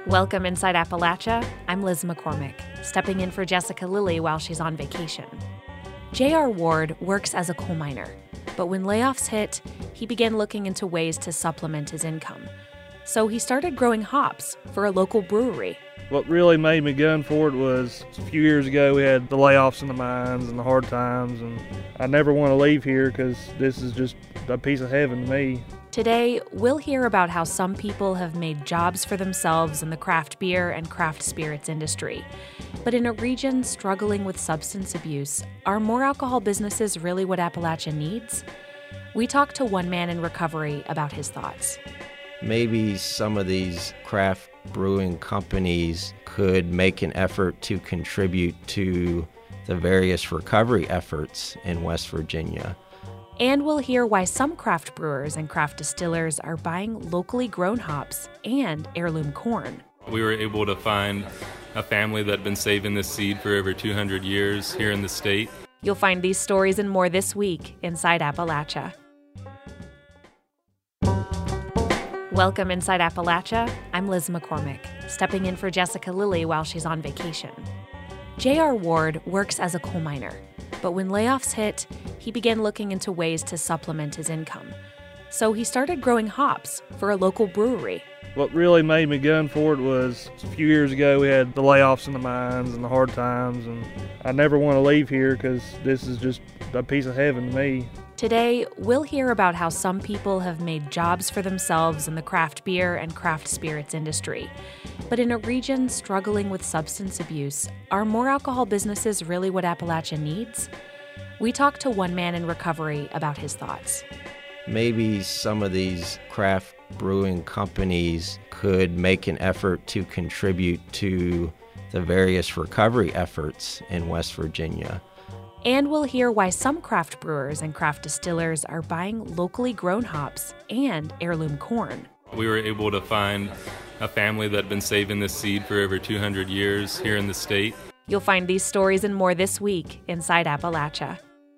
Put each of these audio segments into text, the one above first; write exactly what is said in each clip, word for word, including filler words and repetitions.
Welcome inside Appalachia. I'm Liz McCormick, stepping in for Jessica Lilly while she's on vacation. J R. Ward works as a coal miner, but when layoffs hit, he began looking into ways to supplement his income. So he started growing hops for a local brewery. What really made me gun for it was a few years ago we had the layoffs in the mines and the hard times, and I never want to leave here because this is just a piece of heaven to me. Today, we'll hear about how some people have made jobs for themselves in the craft beer and craft spirits industry. But in a region struggling with substance abuse, are more alcohol businesses really what Appalachia needs? We talked to one man in recovery about his thoughts. Maybe some of these craft brewing companies could make an effort to contribute to the various recovery efforts in West Virginia. And we'll hear why some craft brewers and craft distillers are buying locally grown hops and heirloom corn. We were able to find a family that had been saving this seed for over two hundred years here in the state. You'll find these stories and more this week inside Appalachia. Welcome inside Appalachia. I'm Liz McCormick, stepping in for Jessica Lilly while she's on vacation. J R. Ward works as a coal miner, but when layoffs hit, he began looking into ways to supplement his income. So he started growing hops for a local brewery. What really made me gun for it was a few years ago we had the layoffs in the mines and the hard times, and I never want to leave here because this is just a piece of heaven to me. Today, we'll hear about how some people have made jobs for themselves in the craft beer and craft spirits industry. But in a region struggling with substance abuse, are more alcohol businesses really what Appalachia needs? We talked to one man in recovery about his thoughts. Maybe some of these craft brewing companies could make an effort to contribute to the various recovery efforts in West Virginia. And we'll hear why some craft brewers and craft distillers are buying locally grown hops and heirloom corn. We were able to find a family that had been saving this seed for over two hundred years here in the state. You'll find these stories and more this week inside Appalachia.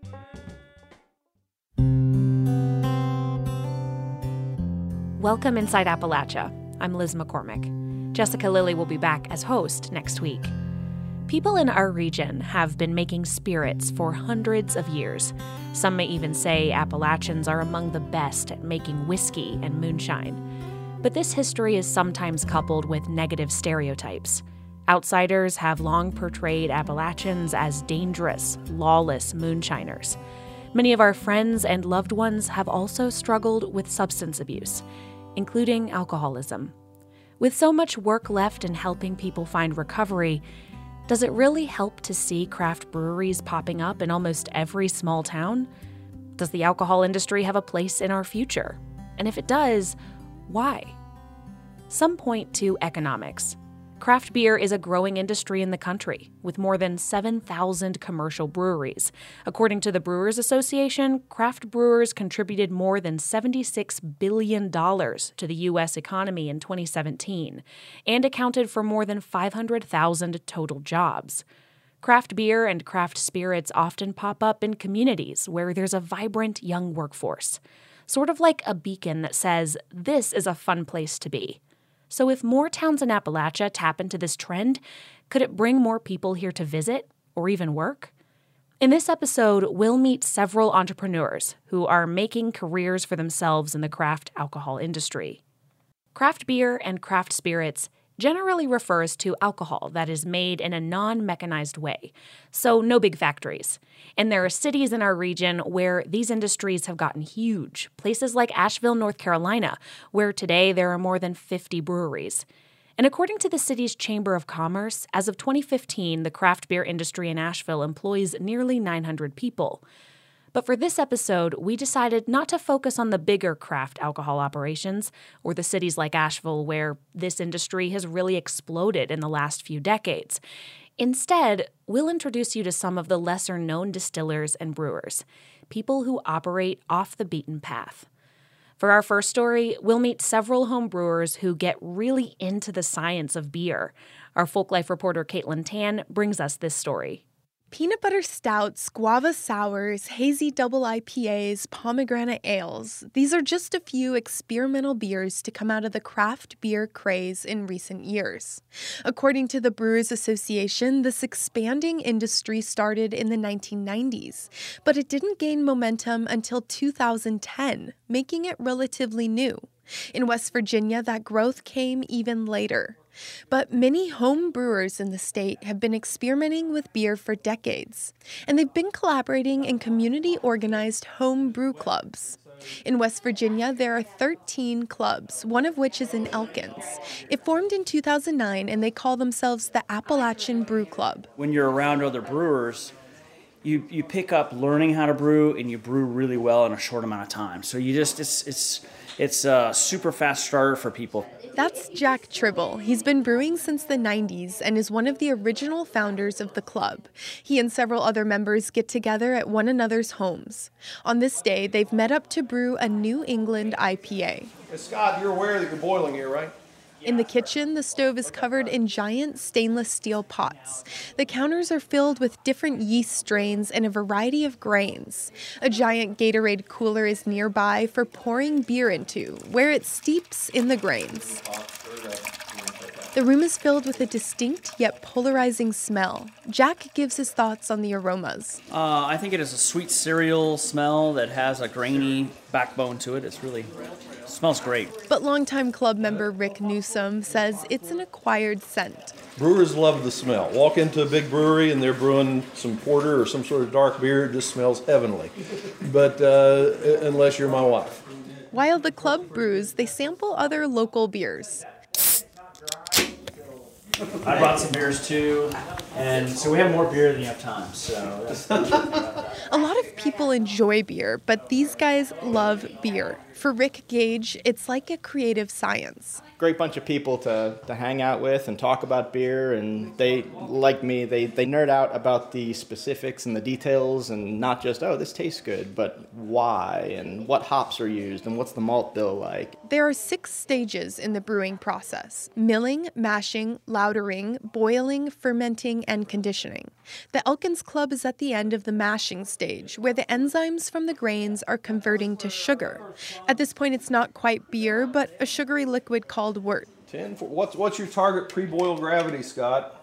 Welcome inside Appalachia. I'm Liz McCormick. Jessica Lilly will be back as host next week. People in our region have been making spirits for hundreds of years. Some may even say Appalachians are among the best at making whiskey and moonshine. But this history is sometimes coupled with negative stereotypes. Outsiders have long portrayed Appalachians as dangerous, lawless moonshiners. Many of our friends and loved ones have also struggled with substance abuse, including alcoholism. With so much work left in helping people find recovery, does it really help to see craft breweries popping up in almost every small town? Does the alcohol industry have a place in our future? And if it does, why? Some point to economics. Craft beer is a growing industry in the country, with more than seven thousand commercial breweries. According to the Brewers Association, craft brewers contributed more than seventy-six billion dollars to the U S economy in twenty seventeen and accounted for more than five hundred thousand total jobs. Craft beer and craft spirits often pop up in communities where there's a vibrant young workforce, sort of like a beacon that says, this is a fun place to be. So if more towns in Appalachia tap into this trend, could it bring more people here to visit or even work? In this episode, we'll meet several entrepreneurs who are making careers for themselves in the craft alcohol industry. Craft beer and craft spirits generally refers to alcohol that is made in a non-mechanized way, so no big factories. And there are cities in our region where these industries have gotten huge, places like Asheville, North Carolina, where today there are more than fifty breweries. And according to the city's Chamber of Commerce, as of twenty fifteen, the craft beer industry in Asheville employs nearly nine hundred people. But for this episode, we decided not to focus on the bigger craft alcohol operations or the cities like Asheville where this industry has really exploded in the last few decades. Instead, we'll introduce you to some of the lesser-known distillers and brewers, people who operate off the beaten path. For our first story, we'll meet several home brewers who get really into the science of beer. Our Folk Life reporter Caitlin Tan brings us this story. Peanut butter stouts, guava sours, hazy double I P As, pomegranate ales. These are just a few experimental beers to come out of the craft beer craze in recent years. According to the Brewers Association, this expanding industry started in the nineteen nineties, but it didn't gain momentum until two thousand ten, making it relatively new. In West Virginia, that growth came even later. But many home brewers in the state have been experimenting with beer for decades, and they've been collaborating in community-organized home brew clubs. In West Virginia, there are thirteen clubs, one of which is in Elkins. It formed in two thousand nine, and they call themselves the Appalachian Brew Club. When you're around other brewers, you you pick up learning how to brew, and you brew really well in a short amount of time. So you just, it's it's it's a super fast starter for people. That's Jack Tribble. He's been brewing since the nineties and is one of the original founders of the club. He and several other members get together at one another's homes. On this day, they've met up to brew a New England I P A. Hey, Scott, you're aware that you're boiling here, right? In the kitchen, the stove is covered in giant stainless steel pots. The counters are filled with different yeast strains and a variety of grains. A giant Gatorade cooler is nearby for pouring beer into, where it steeps in the grains. The room is filled with a distinct yet polarizing smell. Jack gives his thoughts on the aromas. Uh, I think it is a sweet cereal smell that has a grainy backbone to it. It's really, it smells great. But longtime club member Rick Newsom says it's an acquired scent. Brewers love the smell. Walk into a big brewery and they're brewing some porter or some sort of dark beer, it just smells heavenly. But uh, unless you're my wife. While the club brews, they sample other local beers. I brought some beers too, and so we have more beer than you have time, so that's A lot of people enjoy beer, but these guys love beer. For Rick Gage, it's like a creative science. Great bunch of people to, to hang out with and talk about beer, and they, like me, they, they nerd out about the specifics and the details, and not just, oh, this tastes good, but why, and what hops are used, and what's the malt bill like. There are six stages in the brewing process: milling, mashing, lautering, boiling, fermenting, and conditioning. The Elkins Club is at the end of the mashing stage, where the enzymes from the grains are converting to sugar. At this point, it's not quite beer, but a sugary liquid called wort. ten, four, what's, what's your target pre-boil gravity, Scott?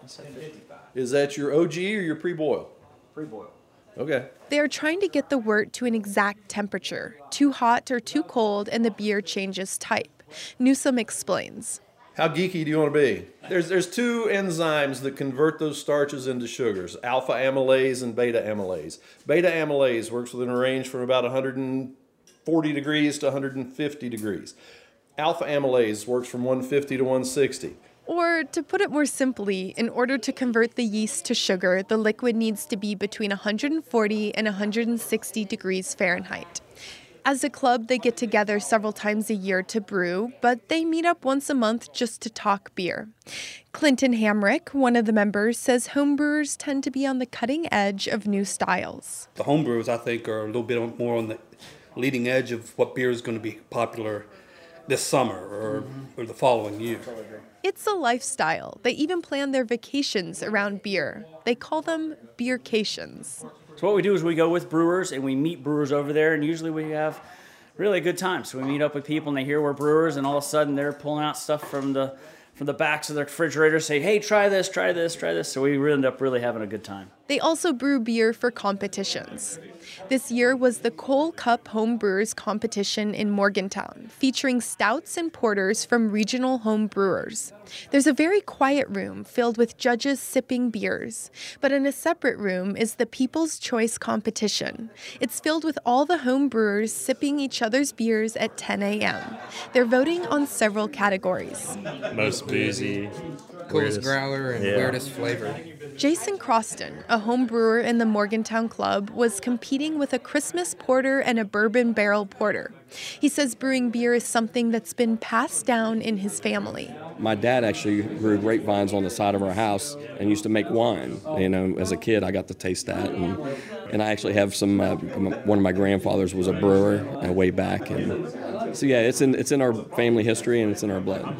Is that your O G or your pre-boil? pre-boil. Okay. They are trying to get the wort to an exact temperature. Too hot or too cold, and the beer changes type. Newsom explains. How geeky do you want to be? There's there's two enzymes that convert those starches into sugars, alpha amylase and beta amylase. Beta amylase works within a range from about one hundred forty degrees to one hundred fifty degrees. Alpha amylase works from one fifty to one sixty. Or, to put it more simply, in order to convert the yeast to sugar, the liquid needs to be between one hundred forty and one hundred sixty degrees Fahrenheit. As a club, they get together several times a year to brew, but they meet up once a month just to talk beer. Clinton Hamrick, one of the members, says homebrewers tend to be on the cutting edge of new styles. The homebrewers, I think, are a little bit more on the leading edge of what beer is going to be popular this summer or, mm-hmm. or the following year. It's a lifestyle. They even plan their vacations around beer. They call them beercations. So what we do is we go with brewers and we meet brewers over there, and usually we have really a good time. So we meet up with people and they hear we're brewers, and all of a sudden they're pulling out stuff from the from the backs of their refrigerators, say, hey, try this, try this, try this. So we end up really having a good time. They also brew beer for competitions. This year was the Cole Cup Home Brewers competition in Morgantown, featuring stouts and porters from regional home brewers. There's a very quiet room filled with judges sipping beers, but in a separate room is the People's Choice competition. It's filled with all the home brewers sipping each other's beers at ten a.m. They're voting on several categories. Most boozy, coolest growler, and yeah. weirdest flavor. Jason Croston, a home brewer in the Morgantown Club, was competing with a Christmas porter and a bourbon barrel porter. He says brewing beer is something that's been passed down in his family. My dad actually grew grapevines on the side of our house and used to make wine. You know, as a kid, I got to taste that, and and I actually have some. Uh, one of my grandfathers was a brewer uh, way back, and so yeah, it's in it's in our family history and it's in our blood.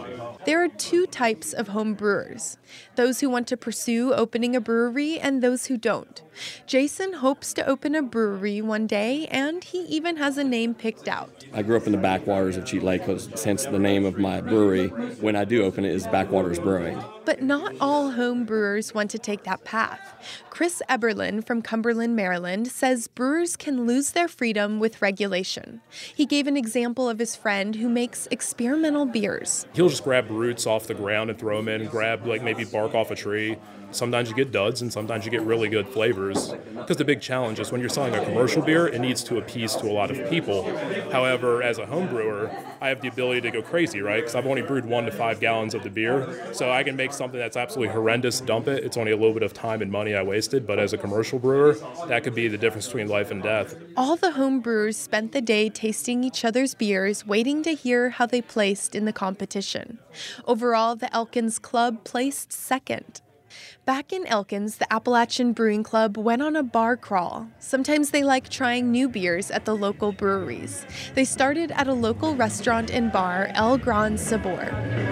There are two types of home brewers, those who want to pursue opening a brewery and those who don't. Jason hopes to open a brewery one day, and he even has a name picked out. I grew up in the backwaters of Cheat Lake, hence the name of my brewery, when I do open it, is Backwaters Brewing. But not all home brewers want to take that path. Chris Eberlin from Cumberland, Maryland, says brewers can lose their freedom with regulation. He gave an example of his friend who makes experimental beers. He'll just grab roots off the ground and throw them in, grab like maybe bark off a tree. Sometimes you get duds and sometimes you get really good flavors. Because the big challenge is when you're selling a commercial beer, it needs to appease to a lot of people. However, as a home brewer, I have the ability to go crazy, right? Because I've only brewed one to five gallons of the beer. So I can make something that's absolutely horrendous, dump it. It's only a little bit of time and money I wasted. But as a commercial brewer, that could be the difference between life and death. All the home brewers spent the day tasting each other's beers, waiting to hear how they placed in the competition. Overall, the Elkins Club placed second. Back in Elkins, the Appalachian Brewing Club went on a bar crawl. Sometimes they like trying new beers at the local breweries. They started at a local restaurant and bar, El Gran Sabor.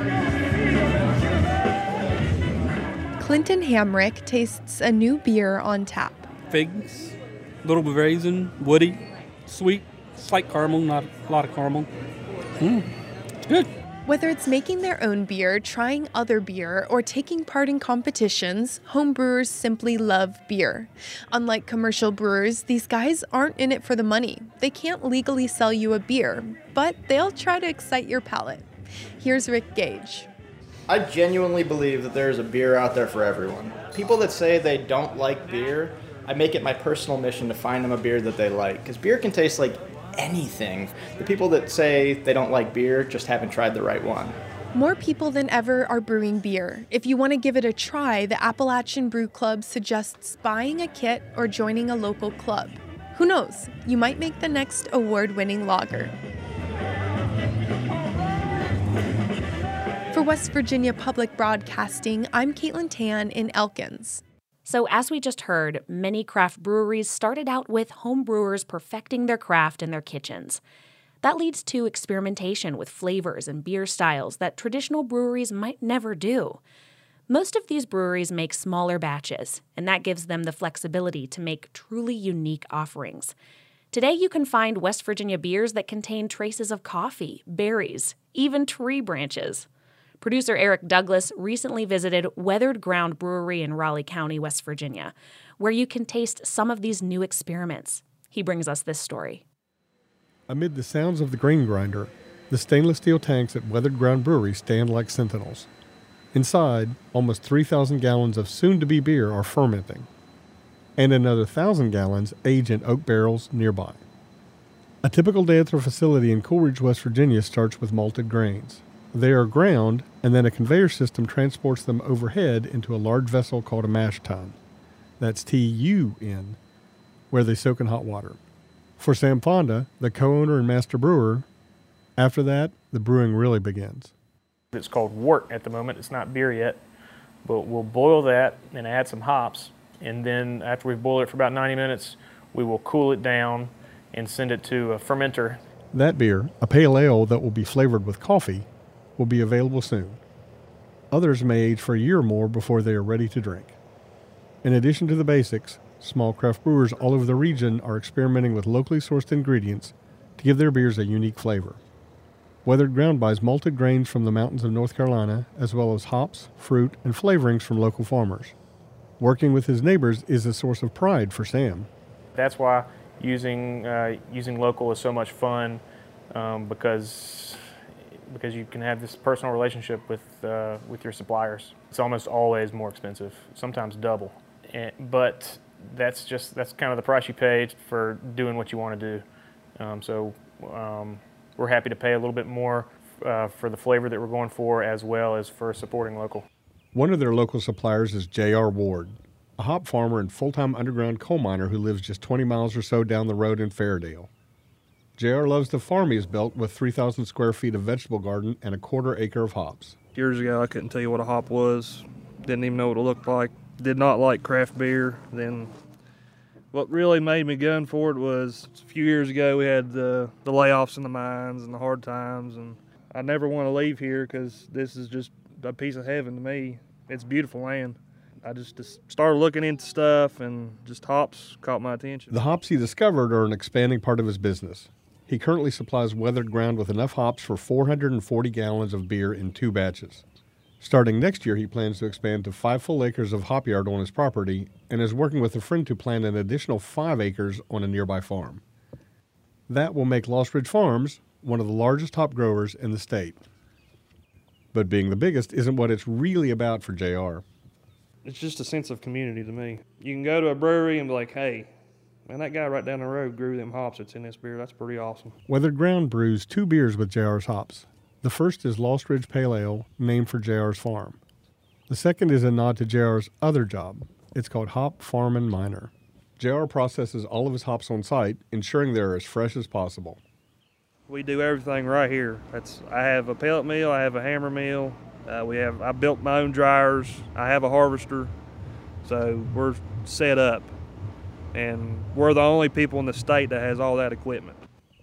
Clinton Hamrick tastes a new beer on tap. Figs, a little bit of raisin, woody, sweet, slight caramel, not a lot of caramel. Mm, it's good. Whether it's making their own beer, trying other beer, or taking part in competitions, home brewers simply love beer. Unlike commercial brewers, these guys aren't in it for the money. They can't legally sell you a beer, but they'll try to excite your palate. Here's Rick Gage. I genuinely believe that there is a beer out there for everyone. People that say they don't like beer, I make it my personal mission to find them a beer that they like, because beer can taste like anything. The people that say they don't like beer just haven't tried the right one. More people than ever are brewing beer. If you want to give it a try, the Appalachian Brew Club suggests buying a kit or joining a local club. Who knows? You might make the next award-winning lager. For West Virginia Public Broadcasting, I'm Caitlin Tan in Elkins. So as we just heard, many craft breweries started out with home brewers perfecting their craft in their kitchens. That leads to experimentation with flavors and beer styles that traditional breweries might never do. Most of these breweries make smaller batches, and that gives them the flexibility to make truly unique offerings. Today you can find West Virginia beers that contain traces of coffee, berries, even tree branches. Producer Eric Douglas recently visited Weathered Ground Brewery in Raleigh County, West Virginia, where you can taste some of these new experiments. He brings us this story. Amid the sounds of the grain grinder, the stainless steel tanks at Weathered Ground Brewery stand like sentinels. Inside, almost three thousand gallons of soon-to-be beer are fermenting, and another one thousand gallons age in oak barrels nearby. A typical day at their facility in Coolidge, West Virginia starts with malted grains. They are ground, and then a conveyor system transports them overhead into a large vessel called a mash tun. That's T U N, where they soak in hot water. For Sam Fonda, the co-owner and master brewer, after that, the brewing really begins. It's called wort at the moment. It's not beer yet, but we'll boil that and add some hops, and then after we've boiled it for about ninety minutes, we will cool it down and send it to a fermenter. That beer, a pale ale that will be flavored with coffee, will be available soon. Others may age for a year or more before they are ready to drink. In addition to the basics, small craft brewers all over the region are experimenting with locally sourced ingredients to give their beers a unique flavor. Weathered Ground buys malted grains from the mountains of North Carolina, as well as hops, fruit, and flavorings from local farmers. Working with his neighbors is a source of pride for Sam. That's why using uh, using local is so much fun, um, because because you can have this personal relationship with uh, with your suppliers. It's almost always more expensive, sometimes double. And, but that's just that's kind of the price you pay for doing what you want to do. Um, so um, we're happy to pay a little bit more uh, for the flavor that we're going for, as well as for supporting local. One of their local suppliers is J R Ward, a hop farmer and full-time underground coal miner who lives just twenty miles or so down the road in Fairdale. J R loves the farm he's built with three thousand square feet of vegetable garden and a quarter acre of hops. Years ago, I couldn't tell you what a hop was. Didn't even know what it looked like. Did not like craft beer. Then what really made me gun for it was a few years ago we had the, the layoffs in the mines and the hard times. And I never want to leave here because this is just a piece of heaven to me. It's beautiful land. I just, just started looking into stuff, and just hops caught my attention. The hops he discovered are an expanding part of his business. He currently supplies Weathered Ground with enough hops for four hundred forty gallons of beer in two batches. Starting next year, he plans to expand to five full acres of hop yard on his property and is working with a friend to plant an additional five acres on a nearby farm. That will make Lost Ridge Farms one of the largest hop growers in the state. But being the biggest isn't what it's really about for J R. It's just a sense of community to me. You can go to a brewery and be like, hey, man, that guy right down the road grew them hops that's in this beer. That's pretty awesome. Weathered Ground brews two beers with J R's hops. The first is Lost Ridge Pale Ale, named for J R's farm. The second is a nod to J R's other job. It's called Hop Farmin' Miner. J R processes all of his hops on site, ensuring they're as fresh as possible. We do everything right here. That's I have a pellet mill, I have a hammer mill. Uh, we have I built my own dryers. I have a harvester, so we're set up, and we're the only people in the state that has all that equipment.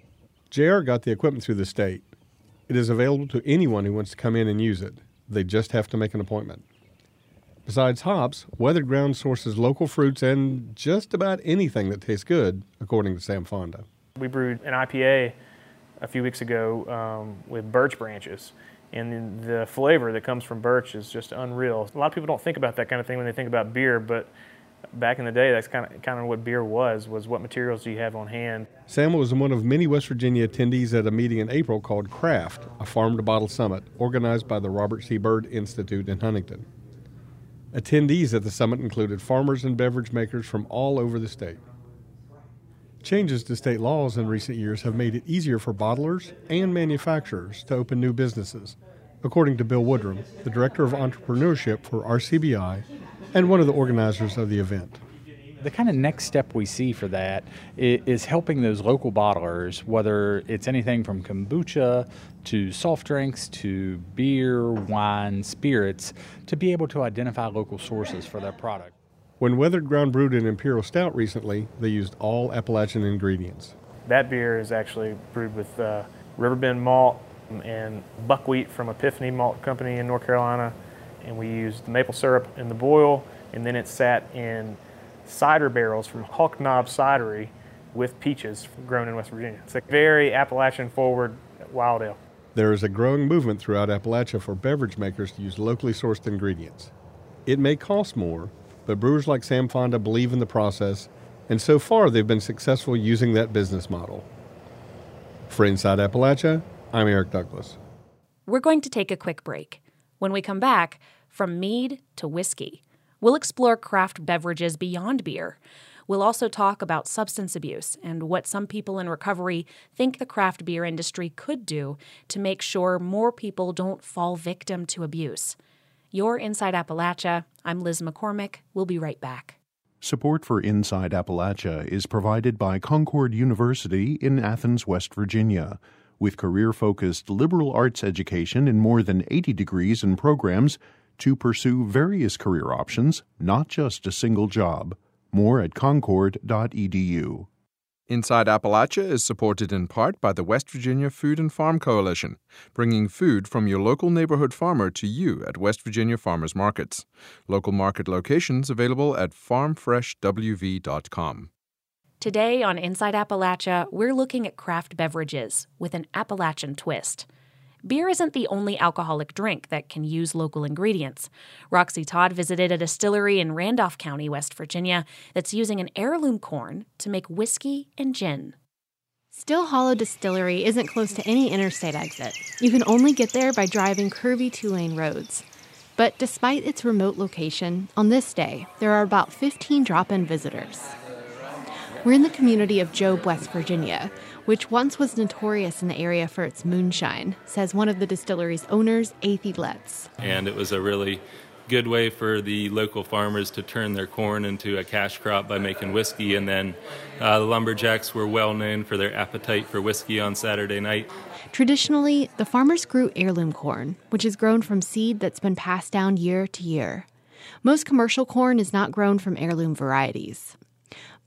J R got the equipment through the state. It is available to anyone who wants to come in and use it. They just have to make an appointment. Besides hops, Weathered Ground sources local fruits and just about anything that tastes good, according to Sam Fonda. We brewed an I P A a few weeks ago um, with birch branches. And the flavor that comes from birch is just unreal. A lot of people don't think about that kind of thing when they think about beer, but back in the day, that's kind of kind of what beer was, was what materials do you have on hand. Sam was one of many West Virginia attendees at a meeting in April called CRAFT, a farm-to-bottle summit, organized by the Robert C. Byrd Institute in Huntington. Attendees at the summit included farmers and beverage makers from all over the state. Changes to state laws in recent years have made it easier for bottlers and manufacturers to open new businesses, according to Bill Woodrum, the Director of Entrepreneurship for R C B I and one of the organizers of the event. The kind of next step we see for that is helping those local bottlers, whether it's anything from kombucha to soft drinks to beer, wine, spirits, to be able to identify local sources for their product. When Weathered Ground brewed an Imperial Stout recently, they used all Appalachian ingredients. That beer is actually brewed with uh, Riverbend malt and buckwheat from Epiphany Malt Company in North Carolina, and we used maple syrup in the boil, and then it sat in cider barrels from Hawk Knob Cidery with peaches grown in West Virginia. It's a very Appalachian-forward wild ale. There is a growing movement throughout Appalachia for beverage makers to use locally sourced ingredients. It may cost more, but brewers like Sam Fonda believe in the process, and so far they've been successful using that business model. For Inside Appalachia, I'm Eric Douglas. We're going to take a quick break. When we come back, from mead to whiskey, we'll explore craft beverages beyond beer. We'll also talk about substance abuse and what some people in recovery think the craft beer industry could do to make sure more people don't fall victim to abuse. You're Inside Appalachia. I'm Liz McCormick. We'll be right back. Support for Inside Appalachia is provided by Concord University in Athens, West Virginia. With career-focused liberal arts education in more than eighty degrees and programs to pursue various career options, not just a single job. More at concord dot e d u. Inside Appalachia is supported in part by the West Virginia Food and Farm Coalition, bringing food from your local neighborhood farmer to you at West Virginia Farmers Markets. Local market locations available at farm fresh w v dot com. Today on Inside Appalachia, we're looking at craft beverages with an Appalachian twist. Beer isn't the only alcoholic drink that can use local ingredients. Roxy Todd visited a distillery in Randolph County, West Virginia, that's using an heirloom corn to make whiskey and gin. Still Hollow Distillery isn't close to any interstate exit. You can only get there by driving curvy two-lane roads. But despite its remote location, on this day, there are about fifteen drop-in visitors. We're in the community of Job, West Virginia, which once was notorious in the area for its moonshine, says one of the distillery's owners, Athie Letts. And it was a really good way for the local farmers to turn their corn into a cash crop by making whiskey. And then uh, the lumberjacks were well known for their appetite for whiskey on Saturday night. Traditionally, the farmers grew heirloom corn, which is grown from seed that's been passed down year to year. Most commercial corn is not grown from heirloom varieties.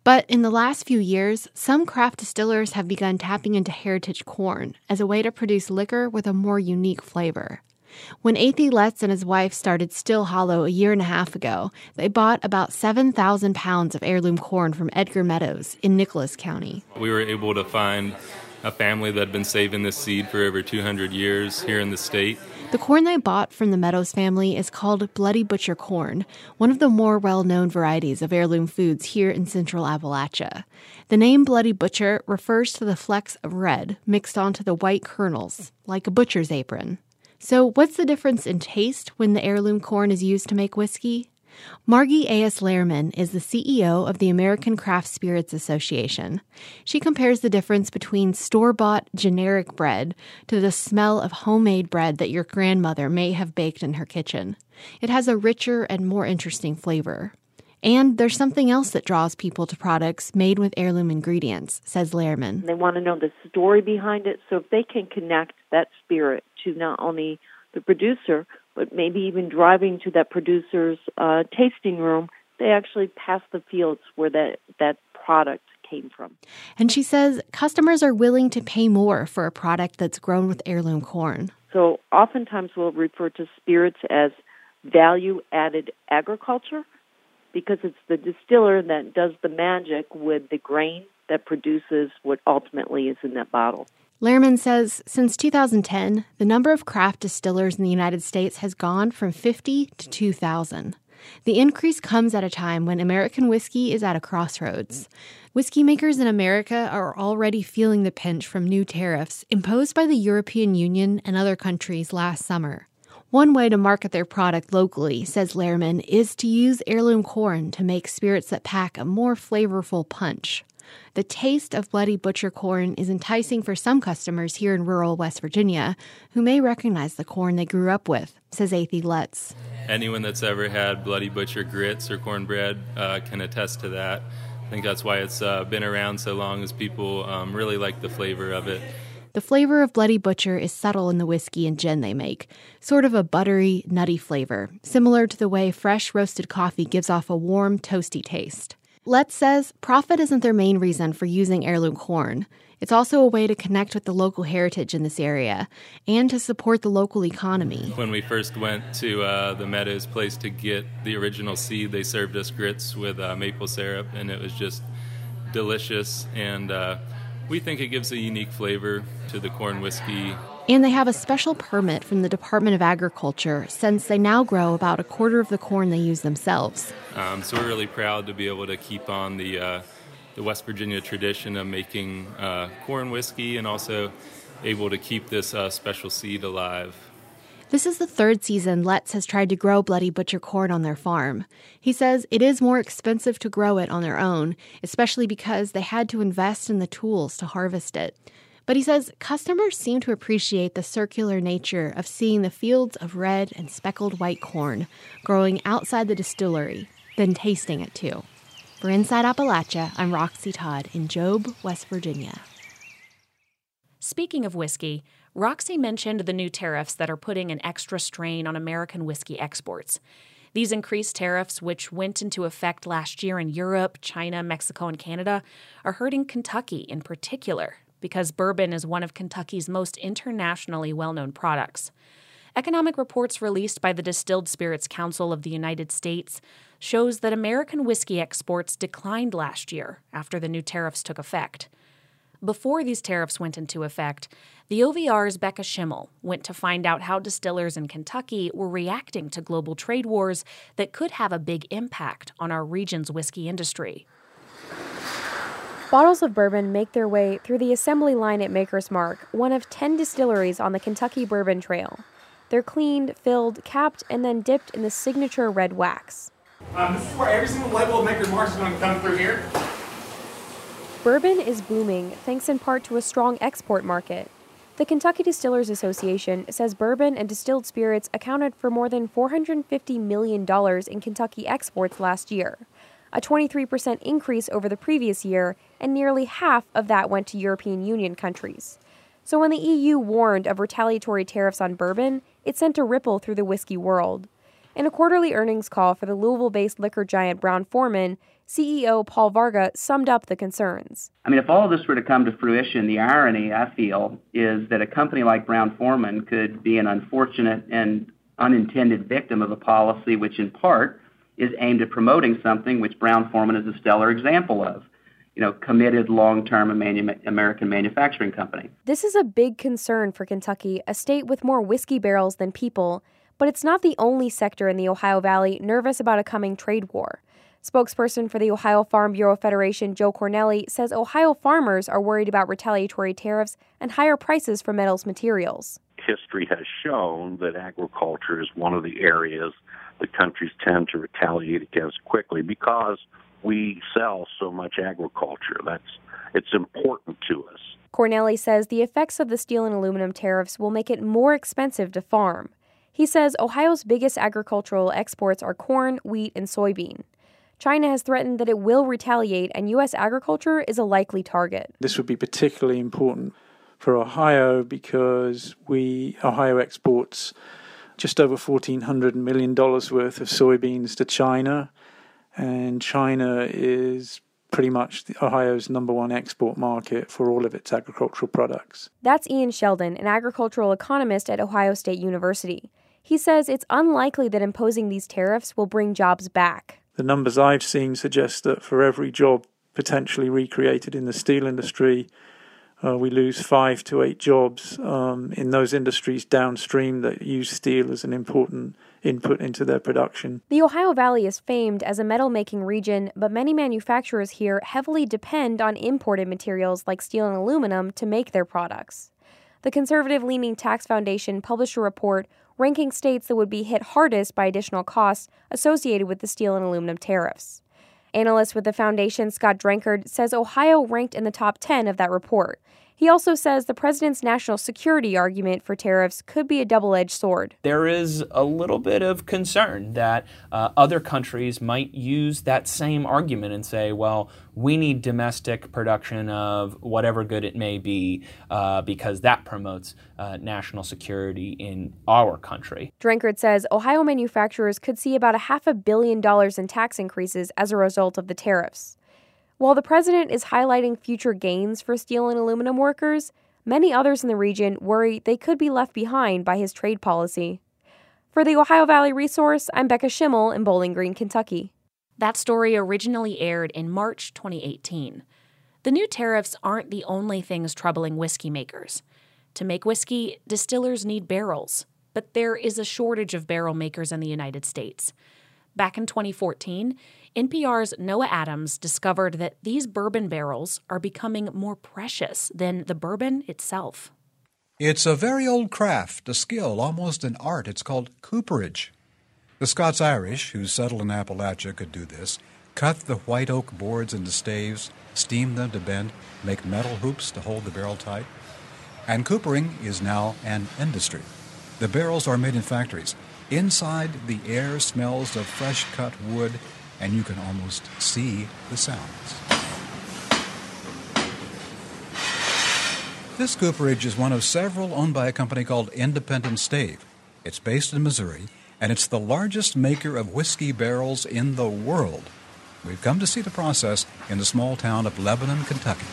But in the last few years, some craft distillers have begun tapping into heritage corn as a way to produce liquor with a more unique flavor. When Athy Letts and his wife started Still Hollow a year and a half ago, they bought about seven thousand pounds of heirloom corn from Edgar Meadows in Nicholas County. We were able to find a family that had been saving this seed for over two hundred years here in the state. The corn they bought from the Meadows family is called Bloody Butcher corn, one of the more well-known varieties of heirloom foods here in central Appalachia. The name Bloody Butcher refers to the flecks of red mixed onto the white kernels, like a butcher's apron. So what's the difference in taste when the heirloom corn is used to make whiskey? Margie A S. Lehrman is the C E O of the American Craft Spirits Association. She compares the difference between store-bought generic bread to the smell of homemade bread that your grandmother may have baked in her kitchen. It has a richer and more interesting flavor. And there's something else that draws people to products made with heirloom ingredients, says Lehrman. They want to know the story behind it, so if they can connect that spirit to not only the producer, but maybe even driving to that producer's uh, tasting room, they actually pass the fields where that, that product came from. And she says customers are willing to pay more for a product that's grown with heirloom corn. So oftentimes we'll refer to spirits as value-added agriculture, because it's the distiller that does the magic with the grain that produces what ultimately is in that bottle. Lehrman says since two thousand ten, the number of craft distillers in the United States has gone from fifty to two thousand. The increase comes at a time when American whiskey is at a crossroads. Whiskey makers in America are already feeling the pinch from new tariffs imposed by the European Union and other countries last summer. One way to market their product locally, says Lehrman, is to use heirloom corn to make spirits that pack a more flavorful punch. The taste of Bloody Butcher corn is enticing for some customers here in rural West Virginia who may recognize the corn they grew up with, says Athy Letts. Anyone that's ever had Bloody Butcher grits or cornbread uh, can attest to that. I think that's why it's uh, been around so long, as people um, really like the flavor of it. The flavor of Bloody Butcher is subtle in the whiskey and gin they make, sort of a buttery, nutty flavor, similar to the way fresh roasted coffee gives off a warm, toasty taste. Letts says profit isn't their main reason for using heirloom corn. It's also a way to connect with the local heritage in this area and to support the local economy. When we first went to uh, the Meadows place to get the original seed, they served us grits with uh, maple syrup, and it was just delicious, and uh, we think it gives a unique flavor to the corn whiskey. And they have a special permit from the Department of Agriculture since they now grow about a quarter of the corn they use themselves. Um, so we're really proud to be able to keep on the uh, the West Virginia tradition of making uh, corn whiskey, and also able to keep this uh, special seed alive. This is the third season Letts has tried to grow Bloody Butcher corn on their farm. He says it is more expensive to grow it on their own, especially because they had to invest in the tools to harvest it. But he says customers seem to appreciate the circular nature of seeing the fields of red and speckled white corn growing outside the distillery, then tasting it too. For Inside Appalachia, I'm Roxy Todd in Job, West Virginia. Speaking of whiskey, Roxy mentioned the new tariffs that are putting an extra strain on American whiskey exports. These increased tariffs, which went into effect last year in Europe, China, Mexico, and Canada, are hurting Kentucky in particular, because bourbon is one of Kentucky's most internationally well-known products. Economic reports released by the Distilled Spirits Council of the United States shows that American whiskey exports declined last year after the new tariffs took effect. Before these tariffs went into effect, the O V R's Becca Schimmel went to find out how distillers in Kentucky were reacting to global trade wars that could have a big impact on our region's whiskey industry. Bottles of bourbon make their way through the assembly line at Maker's Mark, one of ten distilleries on the Kentucky Bourbon Trail. They're cleaned, filled, capped, and then dipped in the signature red wax. Um, this is where every single label of Maker's Mark is going to come through here. Bourbon is booming, thanks in part to a strong export market. The Kentucky Distillers Association says bourbon and distilled spirits accounted for more than four hundred fifty million dollars in Kentucky exports last year, a twenty-three percent increase over the previous year, and nearly half of that went to European Union countries. So when the E U warned of retaliatory tariffs on bourbon, it sent a ripple through the whiskey world. In a quarterly earnings call for the Louisville-based liquor giant Brown-Forman, C E O Paul Varga summed up the concerns. I mean, if all of this were to come to fruition, the irony, I feel, is that a company like Brown-Forman could be an unfortunate and unintended victim of a policy which, in part, is aimed at promoting something which Brown-Forman is a stellar example of. You know, committed long-term manu- American manufacturing company. This is a big concern for Kentucky, a state with more whiskey barrels than people, but it's not the only sector in the Ohio Valley nervous about a coming trade war. Spokesperson for the Ohio Farm Bureau Federation, Joe Cornelli, says Ohio farmers are worried about retaliatory tariffs and higher prices for metals materials. History has shown that agriculture is one of the areas that countries tend to retaliate against quickly because we sell so much agriculture. That's it's important to us. Cornelli says the effects of the steel and aluminum tariffs will make it more expensive to farm. He says Ohio's biggest agricultural exports are corn, wheat, and soybean. China has threatened that it will retaliate, and U S agriculture is a likely target. This would be particularly important for Ohio because we Ohio exports just over fourteen hundred million dollars worth of soybeans to China. And China is pretty much Ohio's number one export market for all of its agricultural products. That's Ian Sheldon, an agricultural economist at Ohio State University. He says it's unlikely that imposing these tariffs will bring jobs back. The numbers I've seen suggest that for every job potentially recreated in the steel industry, uh, we lose five to eight jobs um, in those industries downstream that use steel as an important input into their production. The Ohio Valley is famed as a metal-making region, but many manufacturers here heavily depend on imported materials like steel and aluminum to make their products. The conservative-leaning Tax Foundation published a report ranking states that would be hit hardest by additional costs associated with the steel and aluminum tariffs. Analyst with the foundation, Scott Drenkard, says Ohio ranked in the top ten of that report. He also says the president's national security argument for tariffs could be a double-edged sword. There is a little bit of concern that uh, other countries might use that same argument and say, well, we need domestic production of whatever good it may be uh, because that promotes uh, national security in our country. Drenkard says Ohio manufacturers could see about a half a billion dollars in tax increases as a result of the tariffs. While the president is highlighting future gains for steel and aluminum workers, many others in the region worry they could be left behind by his trade policy. For the Ohio Valley Resource, I'm Becca Schimmel in Bowling Green, Kentucky. That story originally aired in March twenty eighteen. The new tariffs aren't the only things troubling whiskey makers. To make whiskey, distillers need barrels, but there is a shortage of barrel makers in the United States. Back in twenty fourteen, N P R's Noah Adams discovered that these bourbon barrels are becoming more precious than the bourbon itself. It's a very old craft, a skill, almost an art. It's called cooperage. The Scots-Irish, who settled in Appalachia, could do this. Cut the white oak boards into staves, steam them to bend, make metal hoops to hold the barrel tight. And coopering is now an industry. The barrels are made in factories. Inside, the air smells of fresh-cut wood, and you can almost see the sounds. This cooperage is one of several owned by a company called Independent Stave. It's based in Missouri, and it's the largest maker of whiskey barrels in the world. We've come to see the process in the small town of Lebanon, Kentucky.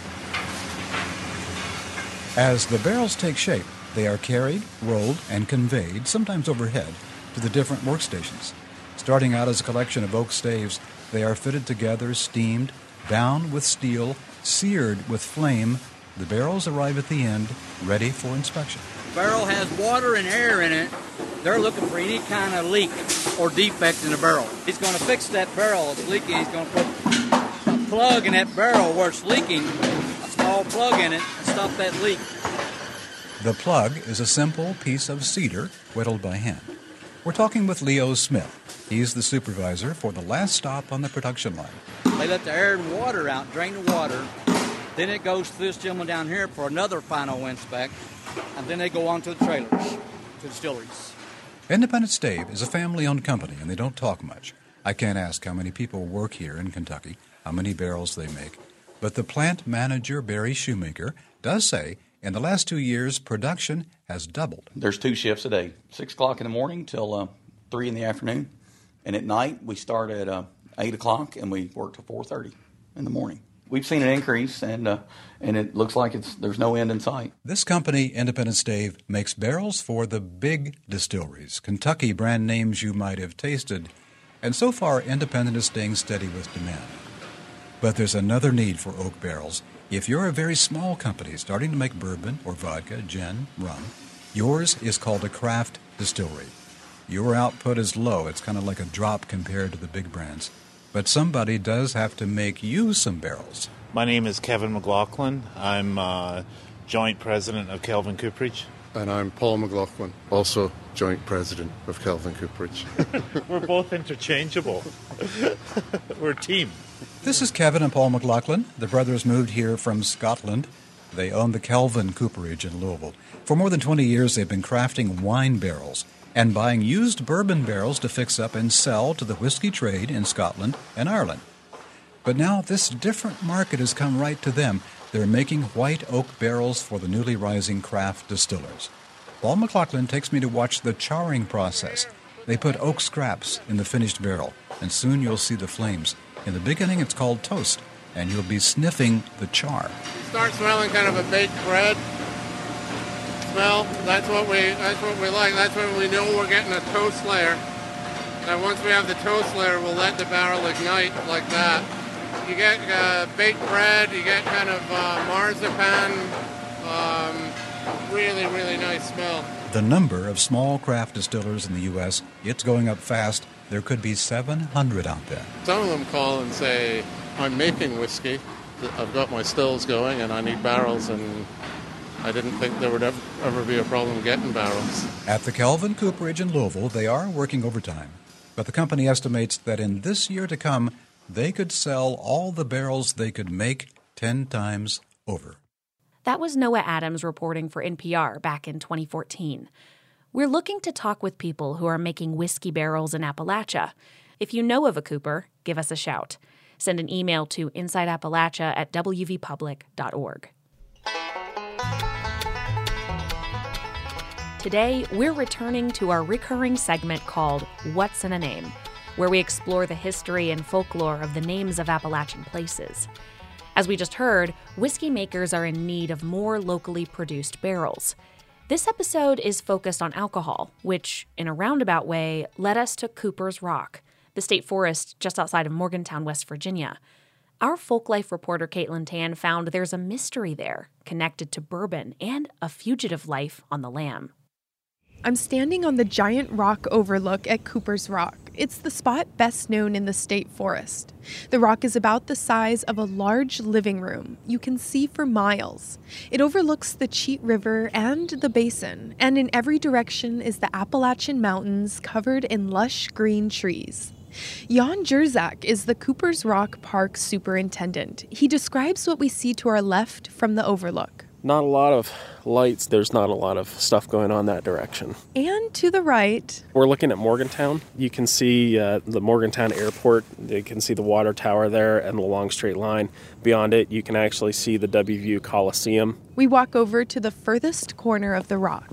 As the barrels take shape, they are carried, rolled, and conveyed, sometimes overhead, to the different workstations. Starting out as a collection of oak staves, they are fitted together, steamed, bound with steel, seared with flame. The barrels arrive at the end, ready for inspection. The barrel has water and air in it. They're looking for any kind of leak or defect in the barrel. He's going to fix that barrel that's leaking. He's going to put a plug in that barrel where it's leaking, a small plug in it, and stop that leak. The plug is a simple piece of cedar whittled by hand. We're talking with Leo Smith. He's the supervisor for the last stop on the production line. They let the air and water out, drain the water. Then it goes to this gentleman down here for another final inspect. And then they go on to the trailers, to distilleries. Independent Stave is a family-owned company, and they don't talk much. I can't ask how many people work here in Kentucky, how many barrels they make. But the plant manager, Barry Shoemaker, does say in the last two years, production has doubled. There's two shifts a day, six o'clock in the morning till uh, three in the afternoon. And at night, we start at uh, eight o'clock and we work till four thirty in the morning. We've seen an increase, and uh, and it looks like it's there's no end in sight. This company, Independent Stave, makes barrels for the big distilleries, Kentucky brand names you might have tasted. And so far, Independent is staying steady with demand. But there's another need for oak barrels. If you're a very small company starting to make bourbon or vodka, gin, rum, yours is called a craft distillery. Your output is low. It's kind of like a drop compared to the big brands. But somebody does have to make you some barrels. My name is Kevin McLaughlin. I'm uh, joint president of Kelvin Cooperage. And I'm Paul McLaughlin, also joint president of Kelvin Cooperage. We're both interchangeable. We're a team. This is Kevin and Paul McLaughlin. The brothers moved here from Scotland. They own the Kelvin Cooperage in Louisville. For more than twenty years, they've been crafting wine barrels and buying used bourbon barrels to fix up and sell to the whiskey trade in Scotland and Ireland. But now this different market has come right to them. They're making white oak barrels for the newly rising craft distillers. Paul McLaughlin takes me to watch the charring process. They put oak scraps in the finished barrel, and soon you'll see the flames. In the beginning, it's called toast, and you'll be sniffing the char. You start smelling kind of a baked bread smell. That's what we that's what we like. That's when we know we're getting a toast layer. And once we have the toast layer, we'll let the barrel ignite like that. You get uh, baked bread, you get kind of uh, marzipan, um, really, really nice smell. The number of small craft distillers in the U S, it's going up fast. There could be seven hundred out there. Some of them call and say, I'm making whiskey, I've got my stills going and I need barrels, and I didn't think there would ever, ever be a problem getting barrels. At the Kelvin Cooperage in Louisville, they are working overtime. But the company estimates that in this year to come, they could sell all the barrels they could make ten times over. That was Noah Adams reporting for N P R back in twenty fourteen. We're looking to talk with people who are making whiskey barrels in Appalachia. If you know of a Cooper, give us a shout. Send an email to insideappalachia at w v public dot org. Today, we're returning to our recurring segment called What's in a Name, where we explore the history and folklore of the names of Appalachian places. As we just heard, whiskey makers are in need of more locally produced barrels. This episode is focused on alcohol, which, in a roundabout way, led us to Cooper's Rock, the state forest just outside of Morgantown, West Virginia. Our Folklife reporter Caitlin Tan found there's a mystery there connected to bourbon and a fugitive life on the lam. I'm standing on the giant rock overlook at Cooper's Rock. It's the spot best known in the state forest. The rock is about the size of a large living room. You can see for miles. It overlooks the Cheat River and the basin, and in every direction is the Appalachian Mountains covered in lush green trees. Jan Jerzak is the Cooper's Rock Park superintendent. He describes what we see to our left from the overlook. Not a lot of lights. There's not a lot of stuff going on that direction. And to the right, we're looking at Morgantown. You can see uh, the Morgantown Airport. You can see the water tower there and the long straight line. Beyond it, you can actually see the W V U Coliseum. We walk over to the furthest corner of the rock.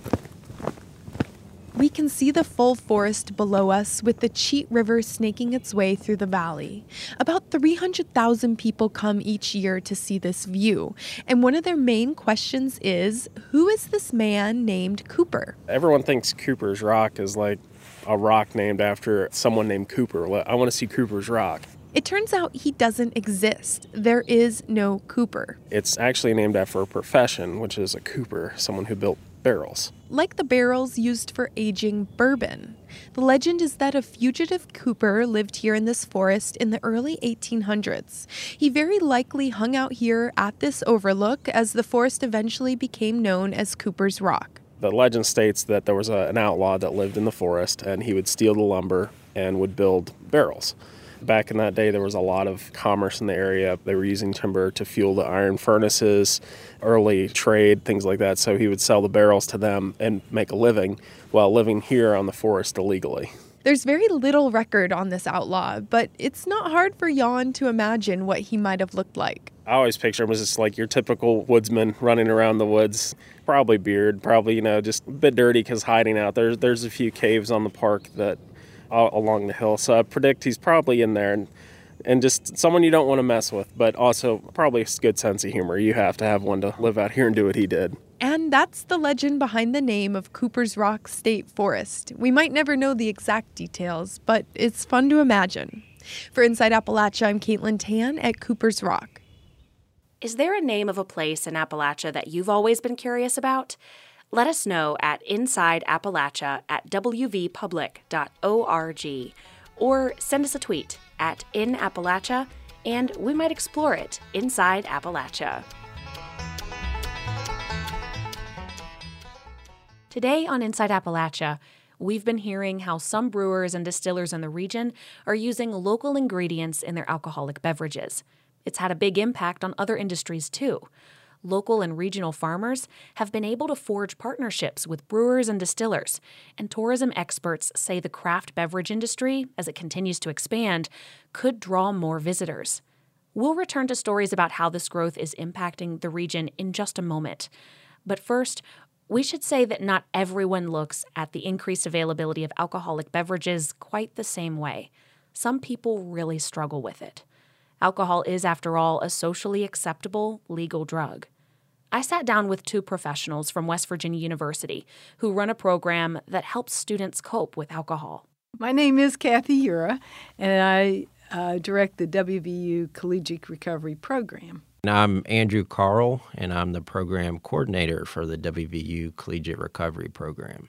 We can see the full forest below us with the Cheat River snaking its way through the valley. About three hundred thousand people come each year to see this view. And one of their main questions is, who is this man named Cooper? Everyone thinks Cooper's Rock is like a rock named after someone named Cooper. I want to see Cooper's Rock. It turns out he doesn't exist. There is no Cooper. It's actually named after a profession, which is a cooper, someone who built barrels. Like the barrels used for aging bourbon. The legend is that a fugitive cooper lived here in this forest in the early eighteen hundreds. He very likely hung out here at this overlook as the forest eventually became known as Cooper's Rock. The legend states that there was a, an outlaw that lived in the forest, and he would steal the lumber and would build barrels. Back in that day, there was a lot of commerce in the area. They were using timber to fuel the iron furnaces, early trade, things like that. So he would sell the barrels to them and make a living while living here on the forest illegally. There's very little record on this outlaw, but it's not hard for Jan to imagine what he might have looked like. I always picture him as just like your typical woodsman running around the woods, probably beard, probably, you know, just a bit dirty because hiding out. There's, there's a few caves on the park that uh, along the hill. So I predict he's probably in there and, and just someone you don't want to mess with, but also probably a good sense of humor. You have to have one to live out here and do what he did. And that's the legend behind the name of Cooper's Rock State Forest. We might never know the exact details, but it's fun to imagine. For Inside Appalachia, I'm Caitlin Tan at Cooper's Rock. Is there a name of a place in Appalachia that you've always been curious about? Let us know at Inside Appalachia at w v public dot org or send us a tweet at In Appalachia, and we might explore it inside Appalachia. Today on Inside Appalachia, we've been hearing how some brewers and distillers in the region are using local ingredients in their alcoholic beverages. It's had a big impact on other industries, too. Local and regional farmers have been able to forge partnerships with brewers and distillers, and tourism experts say the craft beverage industry, as it continues to expand, could draw more visitors. We'll return to stories about how this growth is impacting the region in just a moment. But first, we should say that not everyone looks at the increased availability of alcoholic beverages quite the same way. Some people really struggle with it. Alcohol is, after all, a socially acceptable legal drug. I sat down with two professionals from West Virginia University who run a program that helps students cope with alcohol. My name is Kathy Ura, and I uh, direct the W V U Collegiate Recovery Program. And I'm Andrew Carl, and I'm the program coordinator for the W V U Collegiate Recovery Program.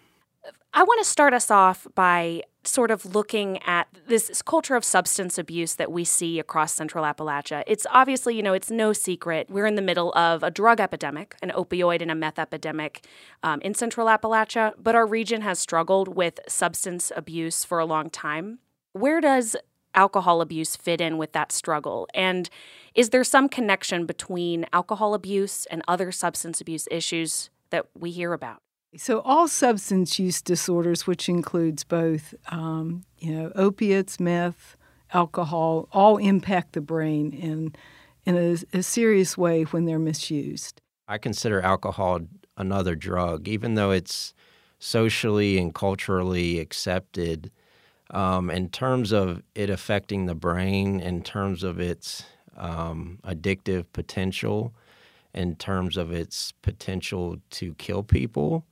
I want to start us off by sort of looking at this culture of substance abuse that we see across Central Appalachia. It's obviously, you know, it's no secret. We're in the middle of a drug epidemic, an opioid and a meth epidemic um, in Central Appalachia, but our region has struggled with substance abuse for a long time. Where does alcohol abuse fit in with that struggle? And is there some connection between alcohol abuse and other substance abuse issues that we hear about? So all substance use disorders, which includes both, um, you know, opiates, meth, alcohol, all impact the brain in in a, a serious way when they're misused. I consider alcohol another drug, even though it's socially and culturally accepted. Um, in terms of it affecting the brain, in terms of its um, addictive potential, in terms of its potential to kill people.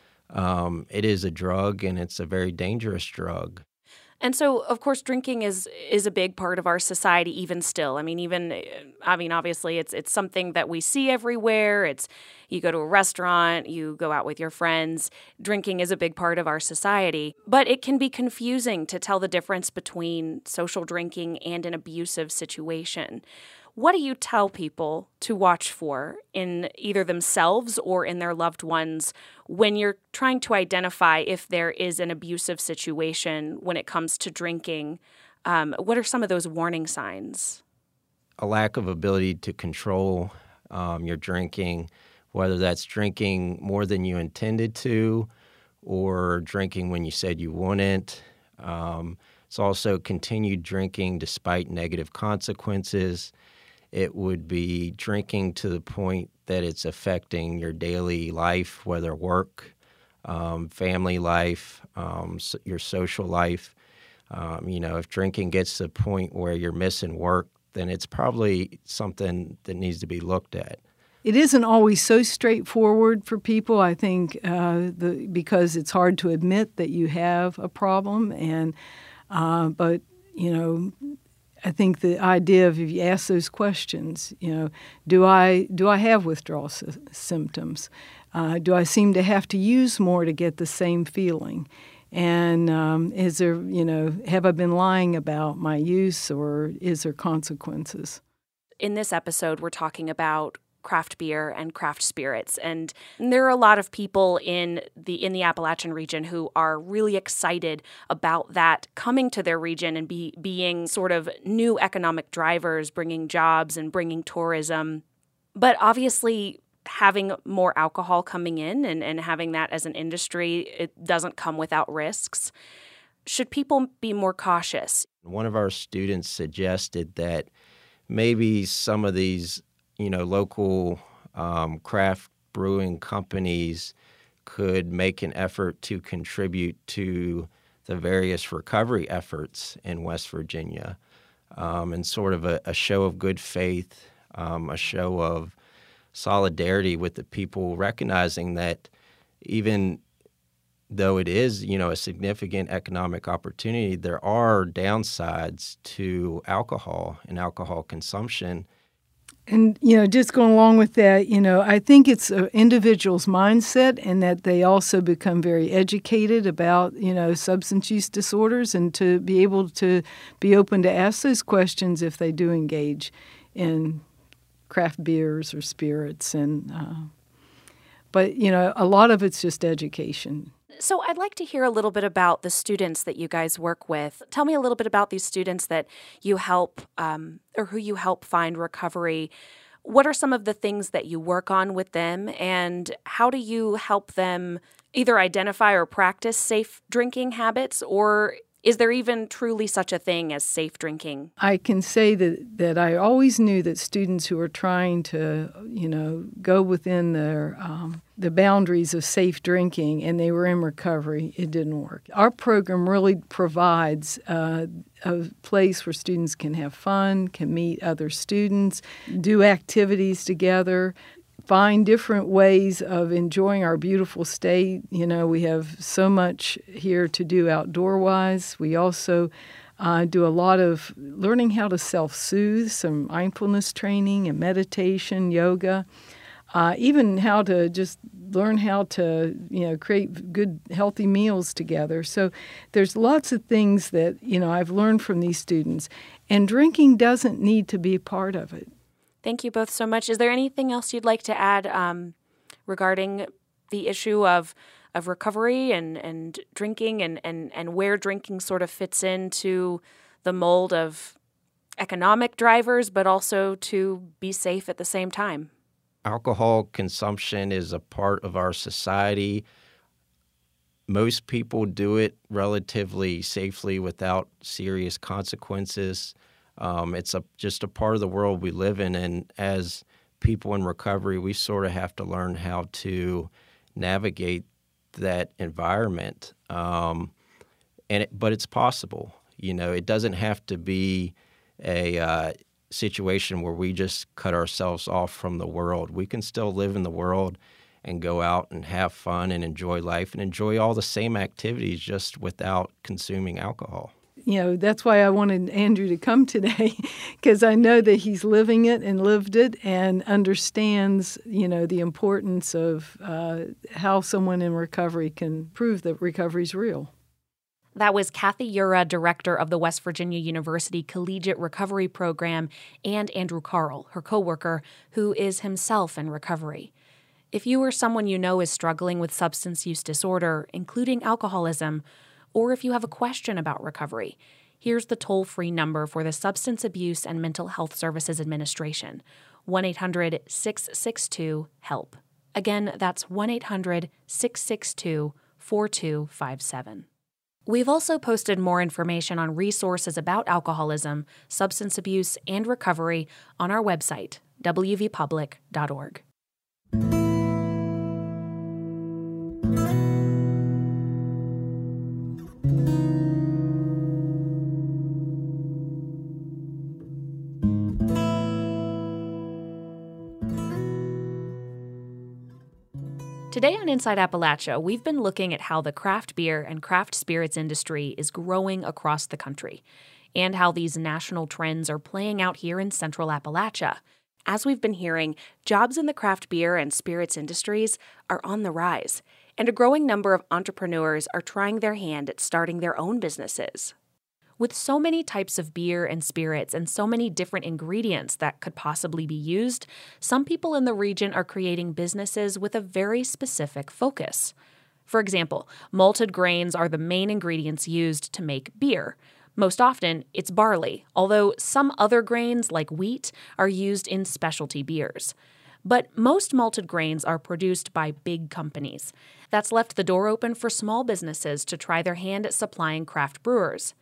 Um, it is a drug, and it's a very dangerous drug. And so, of course, drinking is is a big part of our society even still. I mean, even, I mean, obviously, it's it's something that we see everywhere. It's, you go to a restaurant, you go out with your friends. Drinking is a big part of our society. But it can be confusing to tell the difference between social drinking and an abusive situation. What do you tell people to watch for in either themselves or in their loved ones when you're trying to identify if there is an abusive situation when it comes to drinking? Um, what are some of those warning signs? A lack of ability to control um, your drinking, whether that's drinking more than you intended to or drinking when you said you wouldn't. Um, it's also continued drinking despite negative consequences. It would be drinking to the point that it's affecting your daily life, whether work, um, family life, um, so your social life. Um, you know, if drinking gets to the point where you're missing work, then it's probably something that needs to be looked at. It isn't always so straightforward for people, I think, uh, the, because it's hard to admit that you have a problem. And uh, but, you know, I think the idea of if you ask those questions, you know, do I do I have withdrawal sy- symptoms? Uh, do I seem to have to use more to get the same feeling? And um, is there, you know, have I been lying about my use, or is there consequences? In this episode, we're talking about craft beer and craft spirits, and there are a lot of people in the in the Appalachian region who are really excited about that coming to their region and be being sort of new economic drivers, bringing jobs and bringing tourism. But obviously, having more alcohol coming in and, and having that as an industry, it doesn't come without risks. Should people be more cautious? One of our students suggested that maybe some of these you know, local um, craft brewing companies could make an effort to contribute to the various recovery efforts in West Virginia, um, and sort of a, a show of good faith, um, a show of solidarity with the people, recognizing that even though it is, you know, a significant economic opportunity, there are downsides to alcohol and alcohol consumption. And, you know, just going along with that, you know, I think it's an individual's mindset, and that they also become very educated about, you know, substance use disorders, and to be able to be open to ask those questions if they do engage in craft beers or spirits. And uh, but, you know, a lot of it's just education. So I'd like to hear a little bit about the students that you guys work with. Tell me a little bit about these students that you help um, or who you help find recovery. What are some of the things that you work on with them, and how do you help them either identify or practice safe drinking habits, or is there even truly such a thing as safe drinking? I can say that, that I always knew that students who were trying to, you know, go within their um, the boundaries of safe drinking and they were in recovery, it didn't work. Our program really provides uh, a place where students can have fun, can meet other students, do activities together, find different ways of enjoying our beautiful state. You know, we have so much here to do outdoor-wise. We also uh, do a lot of learning how to self-soothe, some mindfulness training and meditation, yoga, uh, even how to just learn how to, you know, create good, healthy meals together. So there's lots of things that, you know, I've learned from these students, and drinking doesn't need to be part of it. Thank you both so much. Is there anything else you'd like to add um, regarding the issue of of recovery and, and drinking and, and, and where drinking sort of fits into the mold of economic drivers, but also to be safe at the same time? Alcohol consumption is a part of our society. Most people do it relatively safely without serious consequences. Um, it's a, just a part of the world we live in, and as people in recovery, we sort of have to learn how to navigate that environment. Um, and it, but it's possible. You know, it doesn't have to be a uh, situation where we just cut ourselves off from the world. We can still live in the world and go out and have fun and enjoy life and enjoy all the same activities, just without consuming alcohol. You know, that's why I wanted Andrew to come today, because I know that he's living it and lived it and understands, you know, the importance of uh, how someone in recovery can prove that recovery is real. That was Kathy Ura, director of the West Virginia University Collegiate Recovery Program, and Andrew Carl, her coworker, who is himself in recovery. If you or someone you know is struggling with substance use disorder, including alcoholism, or if you have a question about recovery, here's the toll-free number for the Substance Abuse and Mental Health Services Administration, one eight hundred six six two HELP. Again, that's one eight hundred six six two four two five seven. We've also posted more information on resources about alcoholism, substance abuse, and recovery on our website, w v public dot org. Today on Inside Appalachia, we've been looking at how the craft beer and craft spirits industry is growing across the country, and how these national trends are playing out here in Central Appalachia. As we've been hearing, jobs in the craft beer and spirits industries are on the rise, and a growing number of entrepreneurs are trying their hand at starting their own businesses. With so many types of beer and spirits and so many different ingredients that could possibly be used, some people in the region are creating businesses with a very specific focus. For example, malted grains are the main ingredients used to make beer. Most often, it's barley, although some other grains, like wheat, are used in specialty beers. But most malted grains are produced by big companies. That's left the door open for small businesses to try their hand at supplying craft brewers.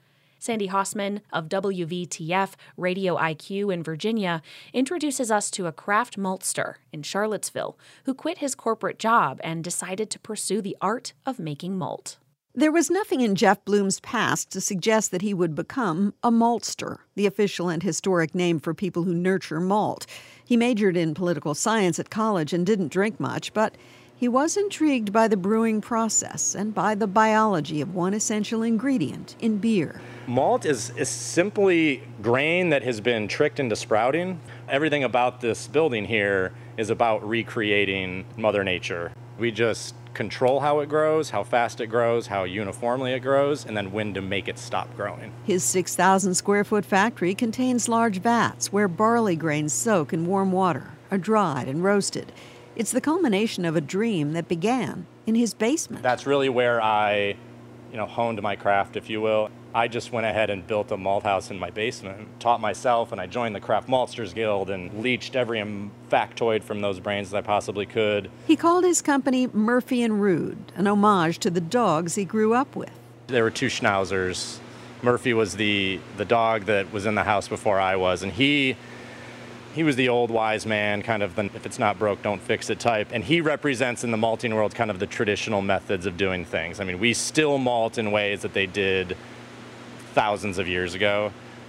Sandy Hausman of W V T F Radio I Q in Virginia introduces us to a craft maltster in Charlottesville who quit his corporate job and decided to pursue the art of making malt. There was nothing in Jeff Bloom's past to suggest that he would become a maltster, the official and historic name for people who nurture malt. He majored in political science at college and didn't drink much, but he was intrigued by the brewing process and by the biology of one essential ingredient in beer. Malt is, is simply grain that has been tricked into sprouting. Everything about this building here is about recreating Mother Nature. We just control how it grows, how fast it grows, how uniformly it grows, and then when to make it stop growing. His six thousand square foot factory contains large vats where barley grains soak in warm water, are dried and roasted. It's the culmination of a dream that began in his basement. That's really where I, you know, honed my craft, if you will. I just went ahead and built a malt house in my basement, taught myself, and I joined the Craft Maltsters Guild and leached every factoid from those brains that I possibly could. He called his company Murphy and Rude, an homage to the dogs he grew up with. There were two schnauzers. Murphy was the, the dog that was in the house before I was, and he he was the old wise man, kind of the if it's not broke, don't fix it type. And he represents in the malting world kind of the traditional methods of doing things. I mean, we still malt in ways that they did thousands of years ago.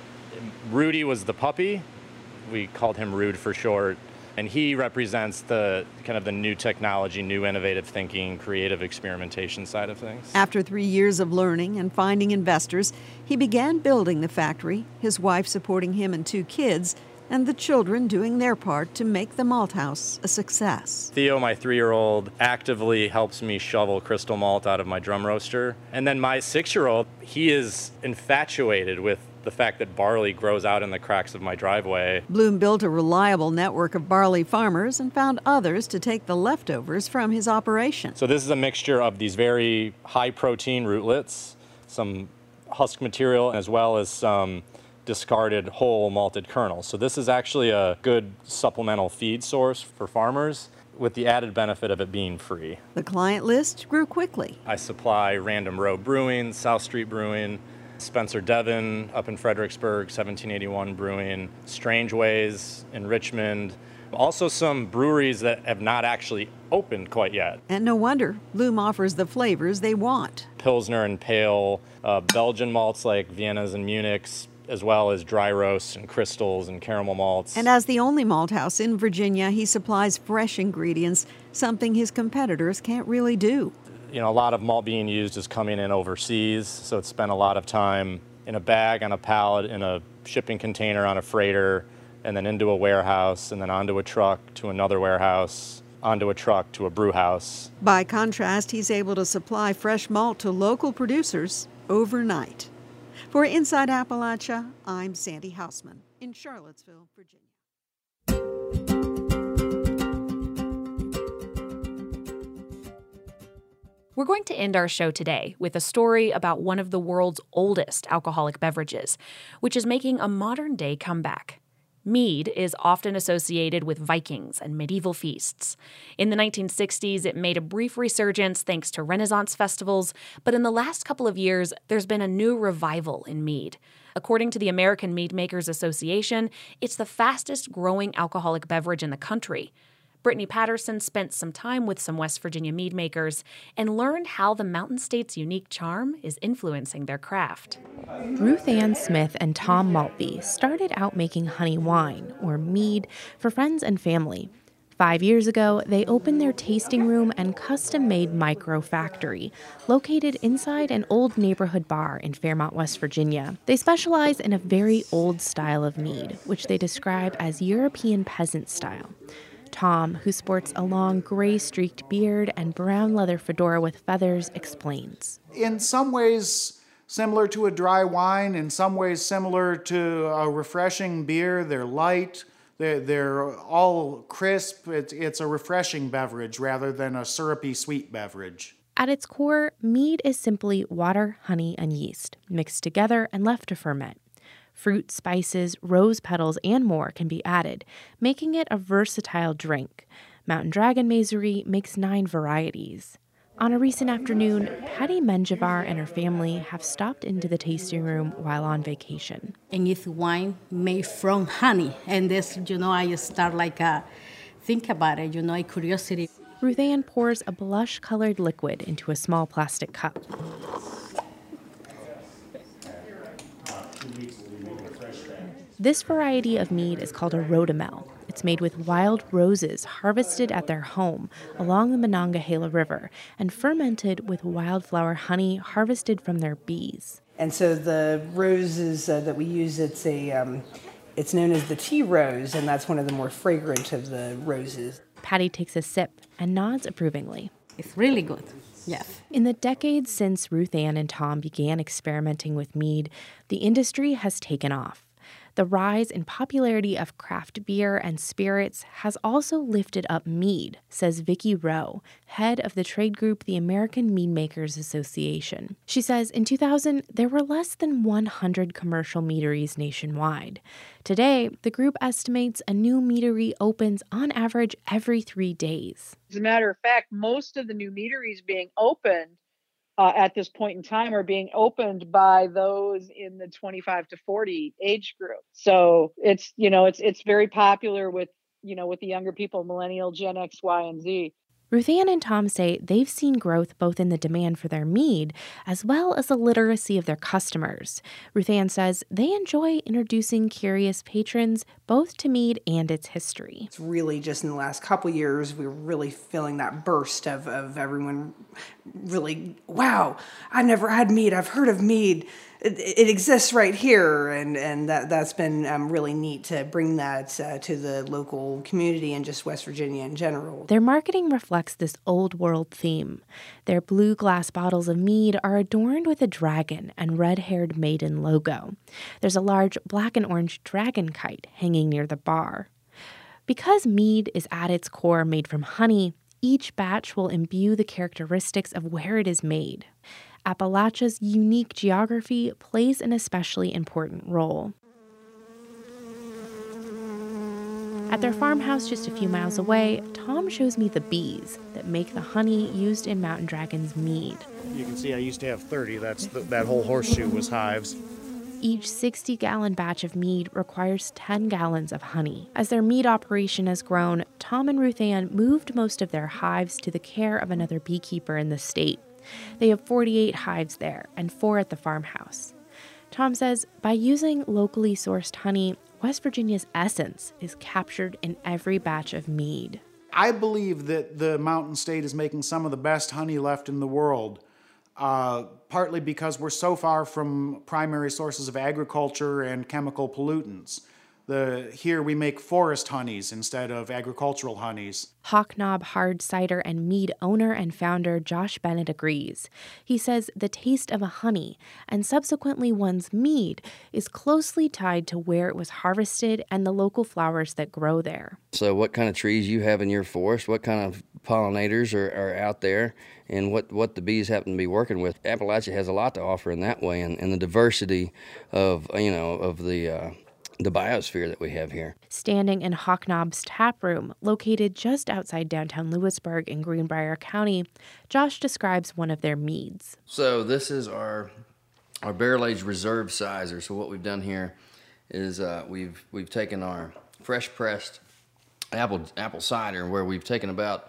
Rudy was the puppy. We called him Rude for short. And he represents the kind of the new technology, new innovative thinking, creative experimentation side of things. After three years of learning and finding investors, he began building the factory, his wife supporting him and two kids, and the children doing their part to make the malt house a success. Theo, my three-year-old, actively helps me shovel crystal malt out of my drum roaster. And then my six-year-old, he is infatuated with the fact that barley grows out in the cracks of my driveway. Bloom built a reliable network of barley farmers and found others to take the leftovers from his operation. So this is a mixture of these very high-protein rootlets, some husk material, as well as some discarded whole malted kernels. So this is actually a good supplemental feed source for farmers with the added benefit of it being free. The client list grew quickly. I supply Random Row Brewing, South Street Brewing, Spencer Devon up in Fredericksburg, seventeen eighty-one Brewing, Strange Ways in Richmond, also some breweries that have not actually opened quite yet. And no wonder, Bloom offers the flavors they want. Pilsner and pale, uh, Belgian malts like Vienna's and Munich's, as well as dry roasts and crystals and caramel malts. And as the only malt house in Virginia, he supplies fresh ingredients, something his competitors can't really do. You know, a lot of malt being used is coming in overseas, so it's spent a lot of time in a bag, on a pallet, in a shipping container, on a freighter, and then into a warehouse, and then onto a truck to another warehouse, onto a truck to a brew house. By contrast, he's able to supply fresh malt to local producers overnight. For Inside Appalachia, I'm Sandy Hausman in Charlottesville, Virginia. We're going to end our show today with a story about one of the world's oldest alcoholic beverages, which is making a modern-day comeback. Mead is often associated with Vikings and medieval feasts. In the nineteen sixties, it made a brief resurgence thanks to Renaissance festivals, but in the last couple of years, there's been a new revival in mead. According to the American Mead Makers Association, it's the fastest-growing alcoholic beverage in the country. Brittany Patterson spent some time with some West Virginia mead makers and learned how the Mountain State's unique charm is influencing their craft. Ruth Ann Smith and Tom Maltby started out making honey wine, or mead, for friends and family. Five years ago, they opened their tasting room and custom-made micro factory, located inside an old neighborhood bar in Fairmont, West Virginia. They specialize in a very old style of mead, which they describe as European peasant style. Tom, who sports a long gray-streaked beard and brown leather fedora with feathers, explains. In some ways similar to a dry wine, in some ways similar to a refreshing beer. They're light, they're, they're all crisp. It's, it's a refreshing beverage rather than a syrupy sweet beverage. At its core, mead is simply water, honey, and yeast, mixed together and left to ferment. Fruit, spices, rose petals, and more can be added, making it a versatile drink. Mountain Dragon Mazery makes nine varieties. On a recent afternoon, Patty Menjivar and her family have stopped into the tasting room while on vacation. And it's wine made from honey. And this, you know, I start like a, think about it, you know, a curiosity. Ruth Ann pours a blush-colored liquid into a small plastic cup. This variety of mead is called a rhodamel. It's made with wild roses harvested at their home along the Monongahela River and fermented with wildflower honey harvested from their bees. And so the roses uh, that we use, it's a, um, it's known as the tea rose, and that's one of the more fragrant of the roses. Patty takes a sip and nods approvingly. It's really good, yes. In the decades since Ruth Ann and Tom began experimenting with mead, the industry has taken off. The rise in popularity of craft beer and spirits has also lifted up mead, says Vicki Rowe, head of the trade group the American Mead Makers Association. She says in two thousand, there were less than one hundred commercial meaderies nationwide. Today, the group estimates a new meadery opens on average every three days. As a matter of fact, most of the new meaderies being opened Uh, at this point in time are being opened by those in the twenty-five to forty age group. So it's, you know, it's it's very popular with, you know, with the younger people, millennial, Gen X, Y, and Z. Ruth Ann and Tom say they've seen growth both in the demand for their mead as well as the literacy of their customers. Ruth Ann says they enjoy introducing curious patrons both to mead and its history. It's really just in the last couple of years, we were really feeling that burst of, of everyone really, wow, I never had mead. I've heard of mead. It, it exists right here, and, and that, that's been um, really neat to bring that uh, to the local community and just West Virginia in general. Their marketing reflects this old world theme. Their blue glass bottles of mead are adorned with a dragon and red-haired maiden logo. There's a large black and orange dragon kite hanging near the bar. Because mead is at its core made from honey, each batch will imbue the characteristics of where it is made. Appalachia's unique geography plays an especially important role. At their farmhouse just a few miles away, Tom shows me the bees that make the honey used in Mountain Dragon's mead. You can see I used to have thirty. That's the, that whole horseshoe was hives. Each sixty-gallon batch of mead requires ten gallons of honey. As their mead operation has grown, Tom and Ruth Ann moved most of their hives to the care of another beekeeper in the state. They have forty-eight hives there and four at the farmhouse. Tom says by using locally sourced honey, West Virginia's essence is captured in every batch of mead. I believe that the Mountain State is making some of the best honey left in the world, uh, partly because we're so far from primary sources of agriculture and chemical pollutants. The, here we make forest honeys instead of agricultural honeys. Hawk Knob Hard Cider and Mead owner and founder Josh Bennett agrees. He says the taste of a honey, and subsequently one's mead, is closely tied to where it was harvested and the local flowers that grow there. So what kind of trees you have in your forest, what kind of pollinators are, are out there, and what, what the bees happen to be working with. Appalachia has a lot to offer in that way, and, and the diversity of, you know, of the... Uh, the biosphere that we have here. Standing in Hawk Knob's tap room, located just outside downtown Lewisburg in Greenbrier County, Josh describes one of their meads. So this is our our barrel-aged reserve sizer. So what we've done here is uh, we've we've taken our fresh pressed apple apple cider, where we've taken about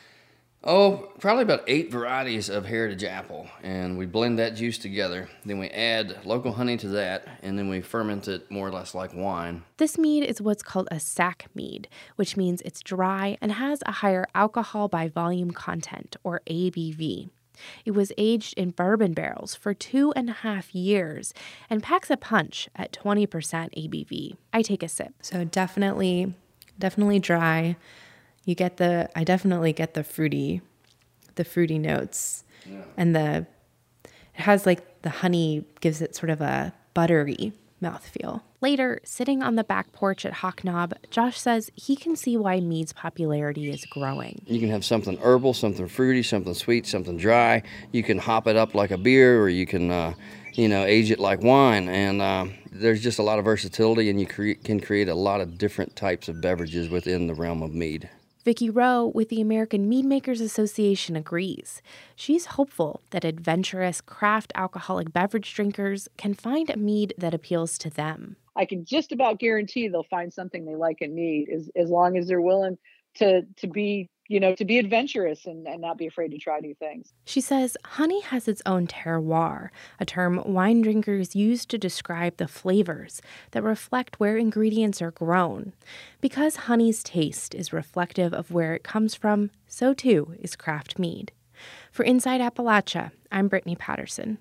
Oh, probably about eight varieties of heritage apple, and we blend that juice together. Then we add local honey to that, and then we ferment it more or less like wine. This mead is what's called a sack mead, which means it's dry and has a higher alcohol by volume content, or A B V. It was aged in bourbon barrels for two and a half years and packs a punch at twenty percent A B V. I take a sip. So definitely, definitely dry. You get the, I definitely get the fruity, the fruity notes. Yeah. And the, it has like the honey gives it sort of a buttery mouthfeel. Later, sitting on the back porch at Hawk Knob, Josh says he can see why mead's popularity is growing. You can have something herbal, something fruity, something sweet, something dry. You can hop it up like a beer, or you can, uh, you know, age it like wine. And uh, there's just a lot of versatility, and you cre- can create a lot of different types of beverages within the realm of mead. Vicki Rowe with the American Mead Makers Association agrees. She's hopeful that adventurous craft alcoholic beverage drinkers can find a mead that appeals to them. I can just about guarantee they'll find something they like and need as, as long as they're willing to to be, you know, to be adventurous and, and not be afraid to try new things. She says honey has its own terroir, a term wine drinkers use to describe the flavors that reflect where ingredients are grown. Because honey's taste is reflective of where it comes from, so too is craft mead. For Inside Appalachia, I'm Brittany Patterson.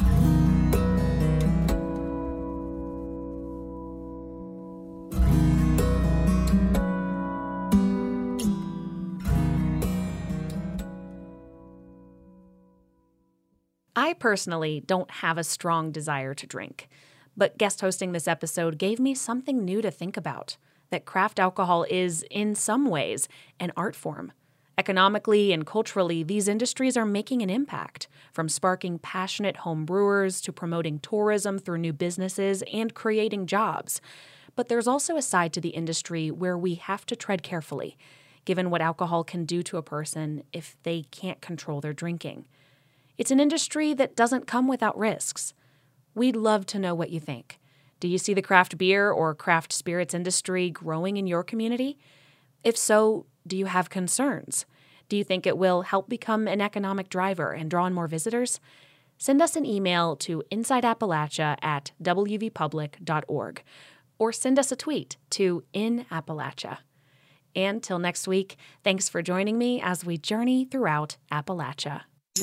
I personally don't have a strong desire to drink, but guest hosting this episode gave me something new to think about, that craft alcohol is, in some ways, an art form. Economically and culturally, these industries are making an impact, from sparking passionate home brewers to promoting tourism through new businesses and creating jobs. But there's also a side to the industry where we have to tread carefully, given what alcohol can do to a person if they can't control their drinking. It's an industry that doesn't come without risks. We'd love to know what you think. Do you see the craft beer or craft spirits industry growing in your community? If so, do you have concerns? Do you think it will help become an economic driver and draw in more visitors? Send us an email to insideappalachia at w v public dot org or send us a tweet to in Appalachia. And till next week, thanks for joining me as we journey throughout Appalachia.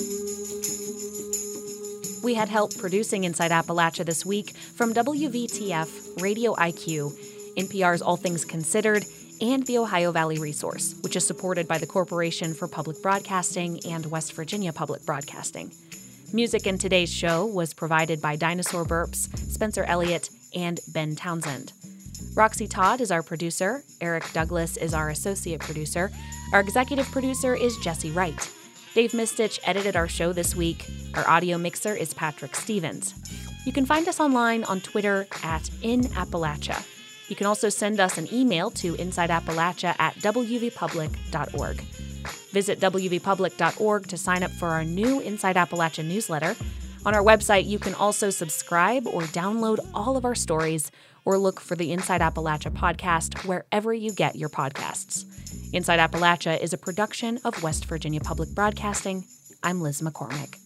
We had help producing Inside Appalachia this week from W V T F, Radio I Q, N P R's All Things Considered, and the Ohio Valley Resource, which is supported by the Corporation for Public Broadcasting and West Virginia Public Broadcasting. Music in today's show was provided by Dinosaur Burps, Spencer Elliott, and Ben Townsend. Roxy Todd is our producer. Eric Douglas is our associate producer. Our executive producer is Jesse Wright. Dave Mistich edited our show this week. Our audio mixer is Patrick Stevens. You can find us online on Twitter at InAppalachia. You can also send us an email to insideappalachia at w v public dot org. Visit w v public dot org to sign up for our new Inside Appalachia newsletter. On our website, you can also subscribe or download all of our stories or look for the Inside Appalachia podcast wherever you get your podcasts. Inside Appalachia is a production of West Virginia Public Broadcasting. I'm Liz McCormick.